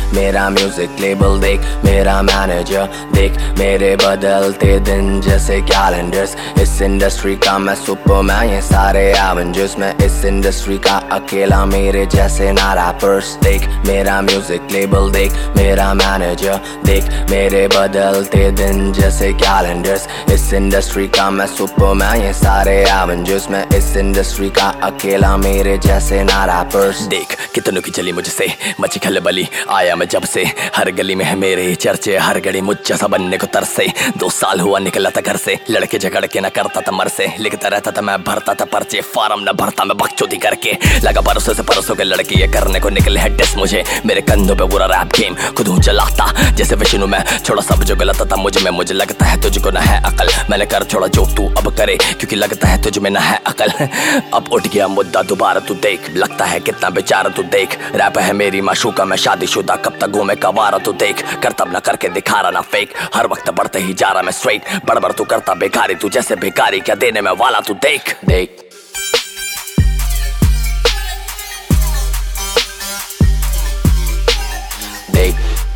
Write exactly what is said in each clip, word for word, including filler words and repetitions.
मेरा music label देख, मेरा मैनेजर देख, मेरे बदलते दिन जैसे कैलेंडर्स। इस इंडस्ट्री का मैं सुपरमैन, ये सारे एवेंजर्स। मैं इस इंडस्ट्री का अकेला, मेरे जैसे ना रैपर्स। देख मेरा म्यूजिक लेबल देख, मेरा मैनेजर देख, मेरे बदलते दिन जैसे कैलेंडर्स। इस इंडस्ट्री का मैं सुपरमैन, ये सारे एवेंजर्स। मैं इस इंडस्ट्री का अकेला, मेरे जैसे ना रैपर्स। देख कितनों की चली मुझसे मची खलबली, आया मैं जब से हर गली में है मेरे चर्चे। हर घड़ी मुझ जैसा बनने को तरसे, दो साल हुआ निकला था घर से। लड़के झगड़ के न करता था मर से, लिखता रहता था मैं भरता था पर्चे। फार्म न भरता मैं बकचोदी करके, लगा परसों से परसों के लड़की ये करने को निकले है टेस्ट मुझे। मेरे कंधों पे पूरा रैप गेम खुद हूँ चलाता जैसे विष्णु मैं। छोड़ा सब जो गलत था मुझ में, मुझे लगता है तुझको न है अकल। मैंने कर छोड़ा जो तू अब करे, क्योंकि लगता है तुझ में न है अकल। अब उठ गया मुद्दा दोबारा तू देख, लगता है कितना बेचारा तू देख। रैप है मेरी माशूका, मैं शादीशुदा, कब तक घूमे कवारा तू देख। करतब न करके दिखा रहा ना फेक, हर वक्त बढ़ते ही जा रहा मैं स्ट्रेट। बड़बड़ तू करता बेकारी, तू जैसे बेकारी क्या देने में वाला तू देख। देख देख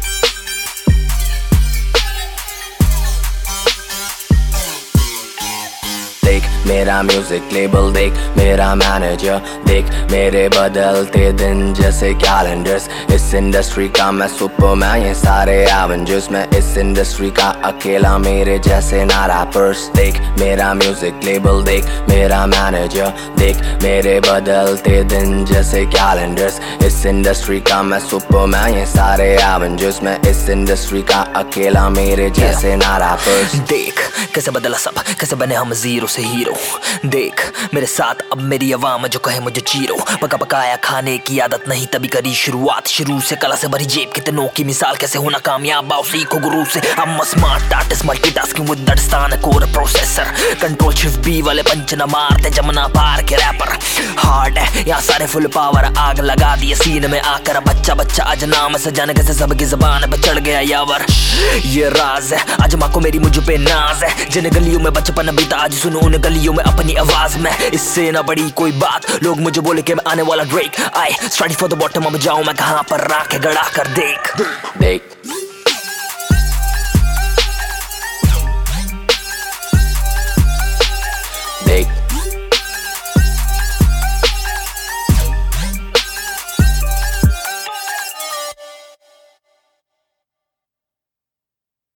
देख मेरा म्यूजिक लेबल देख, मेरा मैनेजर देख, मेरे बदलते दिन जैसे कैलेंडर्स। इस इंडस्ट्री का मैं सुपरमैन, ये सारे एवेंजर्स। मैं इस इंडस्ट्री का अकेला, मेरे जैसे ना रैपर्स। देख मेरा म्यूजिक लेबल देख, मेरा मैनेजर देख, मेरे बदलते दिन जैसे कैलेंडर्स। इस इंडस्ट्री का मैं सुपरमैन, ये सारे एवेंजर्स। मैं इस इंडस्ट्री का अकेला, मेरे जैसे ना रैपर्स। देख कैसे बदला सब, कैसे बने हम जीरो से हीरो। देख मेरे साथ अब मेरी आवाम जो कहे मुझे चीरो। पका पकाया खाने की आदत नहीं तभी करी शुरुआत, शुरू से कला से भरी जेब कितनों की मिसाल। कैसे होना कामयाब आओ सीखो गुरु से। I'm a smart artist multitasking with that stan core processor। Control shift B वाले पंच न मारते जमुना पार के रैपर। हार्ड है यहाँ सारे फुल पावर, आग लगा दिए सीन में आकर। बच्चा बच्चा आज नाम से जाने कैसे सबकी जबान पे चढ़ गया यावर। ये राज है आज माँ को मेरी मुझ पे नाज है। जिन गलियों में बचपन बीता आज सुनो उन गलियों में अपनी आवाज में। इससे ना बड़ी कोई बात, लोग मुझे बोले कि मैं आने वाला drake. I study for the bottom, अब जाऊं मैं कहां पर राख गड़ा कर। देख देख